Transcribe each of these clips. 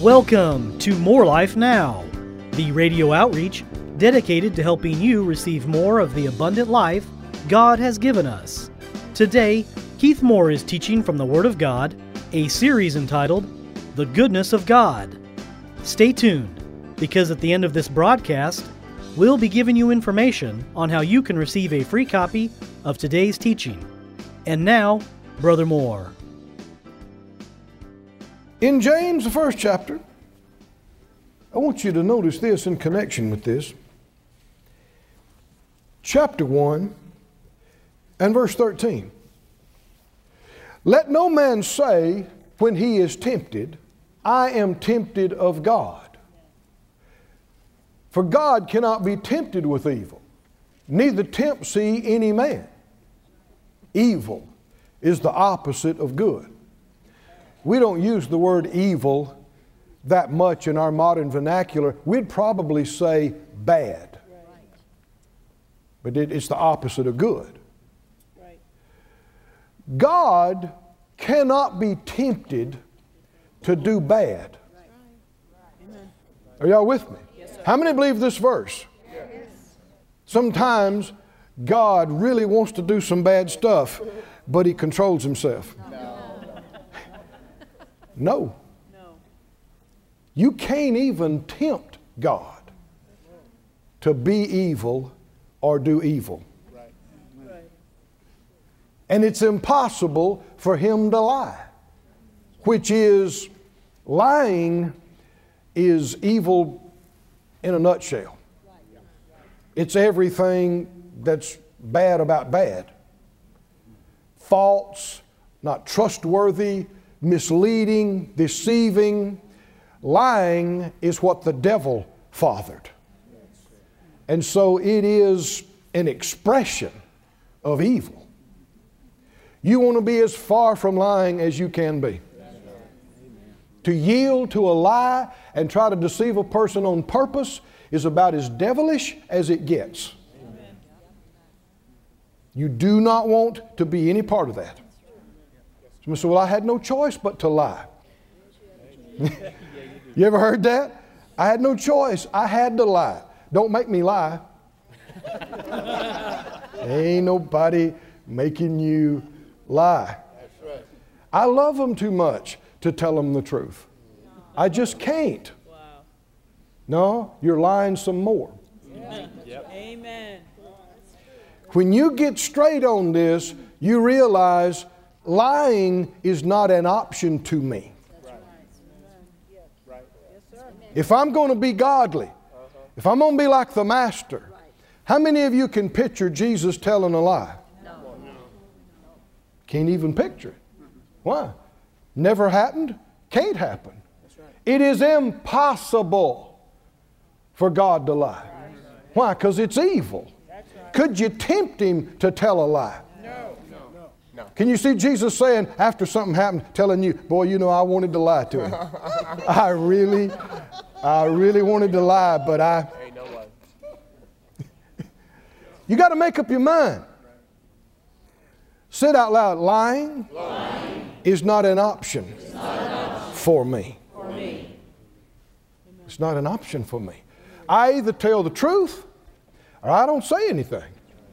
Welcome to More Life Now, the radio outreach dedicated to helping you receive more of the abundant life God has given us. Today, Keith Moore is teaching from the Word of God, a series entitled The Goodness of God. Stay tuned, because at the end of this broadcast, we'll be giving you information on how you can receive a free copy of today's teaching. And now, Brother Moore. In James, the first chapter, I want you to notice this in connection with this. Chapter 1 and verse 13. Let no man say when he is tempted, I am tempted of God. For God cannot be tempted with evil, neither tempts he any man. Evil is the opposite of good. We don't use the word evil that much in our modern vernacular. We'd probably say bad. But it's the opposite of good. God cannot be tempted to do bad. Are y'all with me? How many believe this verse? Sometimes God really wants to do some bad stuff, but He controls Himself. No. You can't even tempt God to be evil or do evil. And it's impossible for Him to lie, which is, lying is evil in a nutshell. It's everything that's bad about bad. False, not trustworthy, misleading, deceiving. Lying is what the devil fathered. And so it is an expression of evil. You want to be as far from lying as you can be. To yield to a lie and try to deceive a person on purpose is about as devilish as it gets. You do not want to be any part of that. Somebody said, well, I had no choice but to lie. You ever heard that? I had no choice. I had to lie. Don't make me lie. Ain't nobody making you lie. I love them too much to tell them the truth. I just can't. No, you're lying some more. Amen. When you get straight on this, you realize lying is not an option to me. If I'm going to be godly, if I'm going to be like the Master, how many of you can picture Jesus telling a lie? Can't even picture it. Why? Never happened? Can't happen. It is impossible for God to lie. Why? Because it's evil. Could you tempt Him to tell a lie? No. Can you see Jesus saying, after something happened, telling you, boy, you know, I wanted to lie to him. I really wanted to lie, but You got to make up your mind. Say it out loud. Lying is not an option for me. It's not an option for me. I either tell the truth or I don't say anything.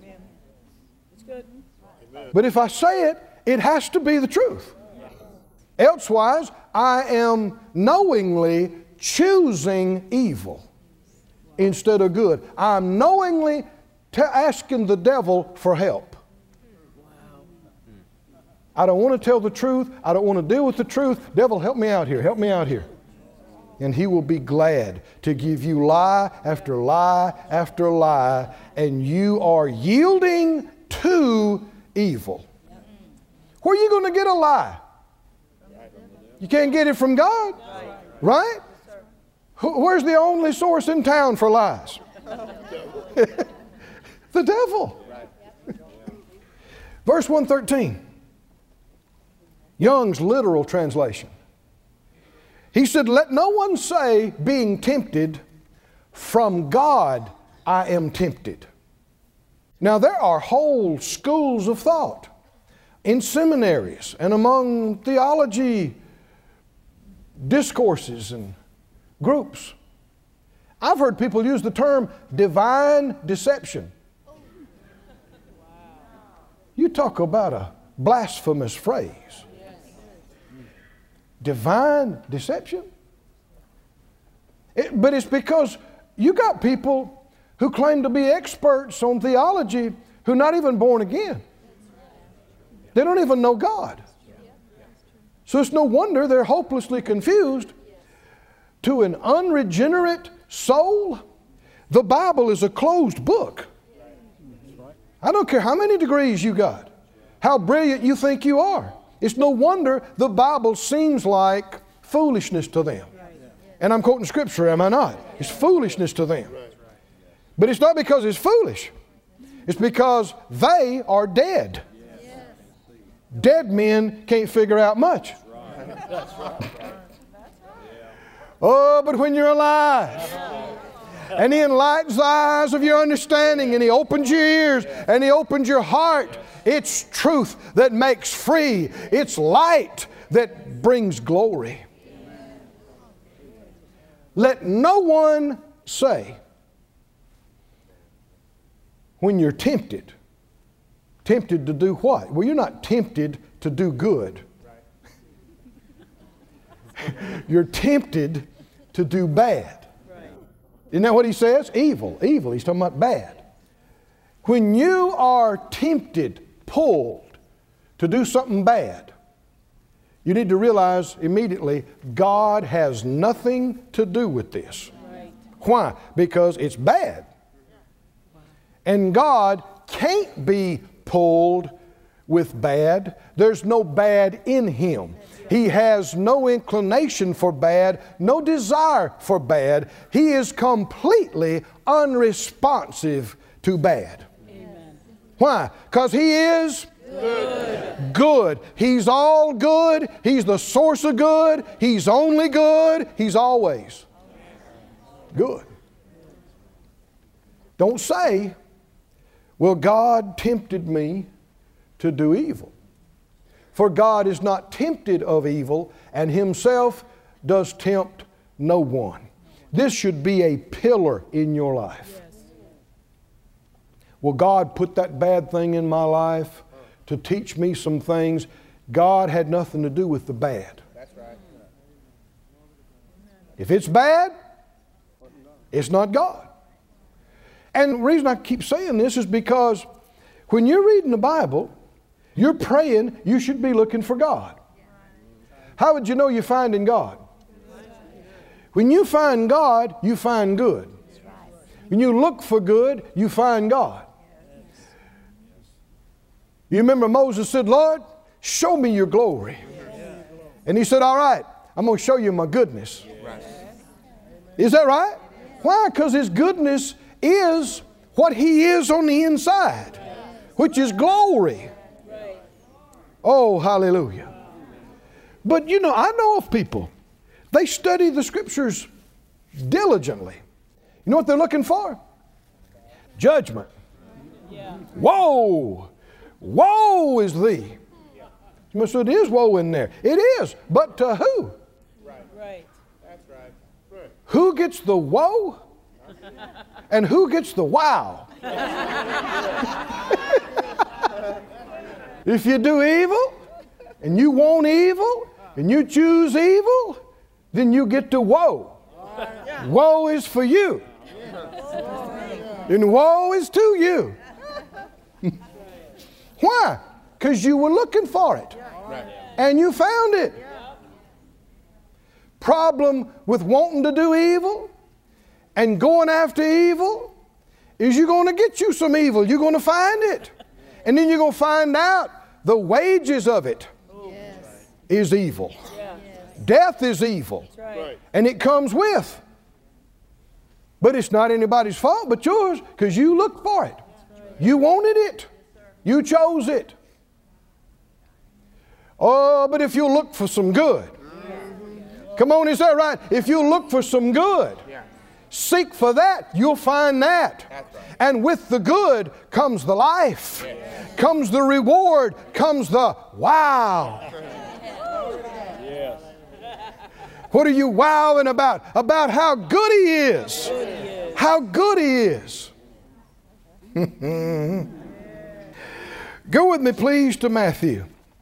But if I say it, it has to be the truth. Elsewise, I am knowingly choosing evil instead of good. I'm knowingly asking the devil for help. I don't want to tell the truth. I don't want to deal with the truth. Devil, help me out here. Help me out here. And he will be glad to give you lie after lie after lie, and you are yielding to evil. Where are you going to get a lie? You can't get it from God, right? Where's the only source in town for lies? The devil. Verse 113. Young's literal translation. He said, let no one say, being tempted, from God I am tempted. Now there are whole schools of thought in seminaries and among theology discourses and groups. I've heard people use the term divine deception. You talk about a blasphemous phrase. Divine deception? But it's because you got people who claim to be experts on theology who are not even born again. They don't even know God. So it's no wonder they're hopelessly confused. To an unregenerate soul, the Bible is a closed book. I don't care how many degrees you got, how brilliant you think you are. It's no wonder the Bible seems like foolishness to them. And I'm quoting Scripture, am I not? It's foolishness to them. But it's not because it's foolish. It's because they are dead. Dead men can't figure out much. Oh, but when you're alive, and He enlightens the eyes of your understanding, and He opens your ears, and He opens your heart, it's truth that makes free. It's light that brings glory. Let no one say, when you're tempted to do what? Well, you're not tempted to do good. You're tempted to do bad. Isn't that what he says? Evil. Evil. He's talking about bad. When you are tempted, pulled to do something bad, you need to realize immediately God has nothing to do with this. Why? Because it's bad. And God can't be pulled with bad. There's no bad in Him. He has no inclination for bad, no desire for bad. He is completely unresponsive to bad. Amen. Why? Because He is good. Good. He's all good. He's the source of good. He's only good. He's always good. Don't say, well, God tempted me to do evil. For God is not tempted of evil, and Himself does tempt no one. This should be a pillar in your life. Well, God put that bad thing in my life to teach me some things. God had nothing to do with the bad. If it's bad, it's not God. And the reason I keep saying this is because when you're reading the Bible, you're praying, you should be looking for God. How would you know you're finding God? When you find God, you find good. When you look for good, you find God. You remember Moses said, Lord, show me your glory. And he said, all right, I'm going to show you my goodness. Is that right? Why? Because His goodness is what He is on the inside, which is glory. Oh, hallelujah. But you know, I know of people, they study the Scriptures diligently. You know what they're looking for? Judgment. Woe! Woe is thee. You must say, it is woe in there. It is. But to who? Right. That's right. Who gets the woe? And who gets the wow? If you do evil, and you want evil, and you choose evil, then you get to woe. Woe is for you. And woe is to you. Why? Because you were looking for it. And you found it. Problem with wanting to do evil and going after evil is you're going to get you some evil. You're going to find it. And then you're going to find out the wages of it is evil. Death is evil. And it comes with. But it's not anybody's fault but yours because you looked for it. You wanted it. You chose it. Oh, but if you look for some good. Come on, is that right? If you look for some good, seek for that, you'll find that. And with the good comes the life, comes the reward, comes the wow. What are you wowing about? About how good He is. How good He is. Go with me, please, to Matthew.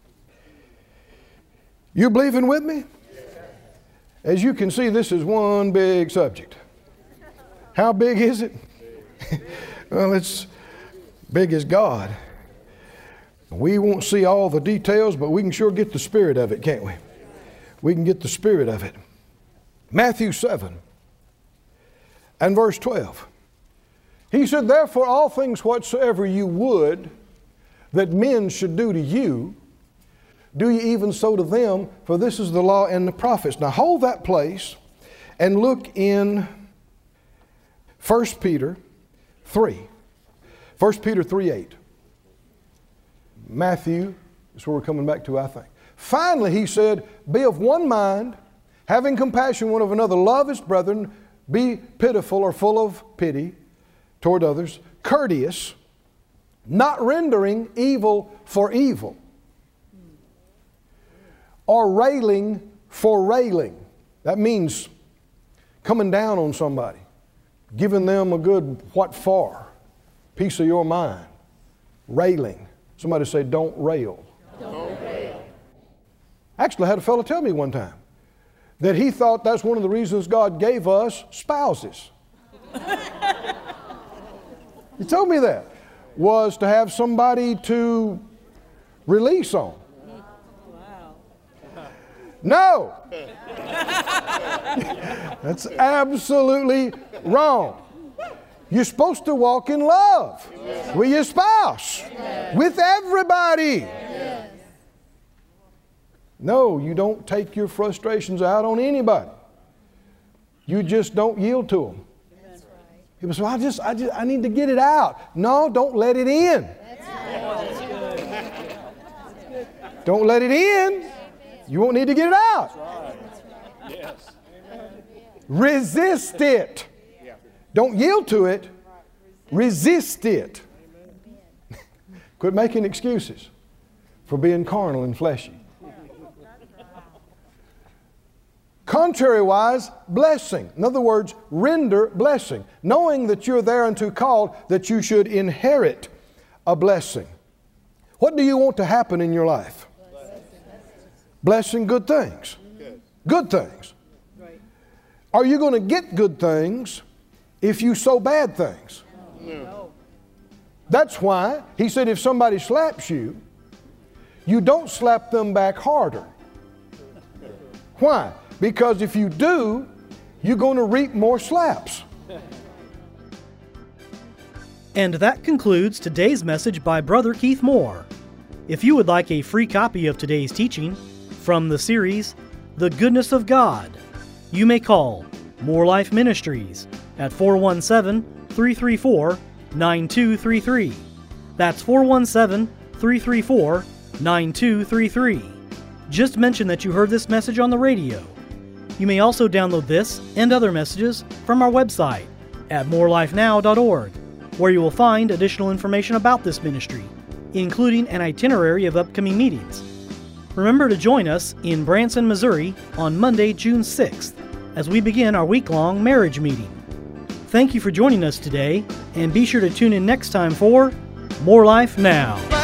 You believing with me? As you can see, this is one big subject. How big is it? Well, it's big as God. We won't see all the details, but we can sure get the spirit of it, can't we? We can get the spirit of it. Matthew 7 and verse 12. He said, therefore all things whatsoever you would that men should do to you, do ye even so to them, for this is the law and the prophets. Now hold that place and look in 1 Peter 3. 1 Peter 3:8. Matthew, that's where we're coming back to, I think. Finally, he said, be of one mind, having compassion one of another, love his brethren, be pitiful or full of pity toward others, courteous, not rendering evil for evil, or railing for railing. That means coming down on somebody, giving them a good what for, piece of your mind, railing. Somebody say, don't rail. Don't rail. Actually, I had a fellow tell me one time that he thought that's one of the reasons God gave us spouses. He told me that was to have somebody to release on. Wow. No. That's absolutely wrong. You're supposed to walk in love with your spouse, with everybody. No, you don't take your frustrations out on anybody. You just don't yield to them. People say, well, I need to get it out. No, don't let it in. Don't let it in. You won't need to get it out. Resist it. Don't yield to it. Resist it. Quit making excuses for being carnal and fleshy. Contrariwise, blessing. In other words, render blessing. Knowing that you're thereunto called, that you should inherit a blessing. What do you want to happen in your life? Blessing, good things. Good things. Are you going to get good things if you sow bad things? No. That's why he said if somebody slaps you, you don't slap them back harder. Why? Because if you do, you're going to reap more slaps. And that concludes today's message by Brother Keith Moore. If you would like a free copy of today's teaching from the series, The Goodness of God, you may call More Life Ministries at 417-334-9233. That's 417-334-9233. Just mention that you heard this message on the radio. You may also download this and other messages from our website at morelifenow.org, where you will find additional information about this ministry, including an itinerary of upcoming meetings. Remember to join us in Branson, Missouri on Monday, June 6th, as we begin our week-long marriage meeting. Thank you for joining us today, and be sure to tune in next time for More Life Now.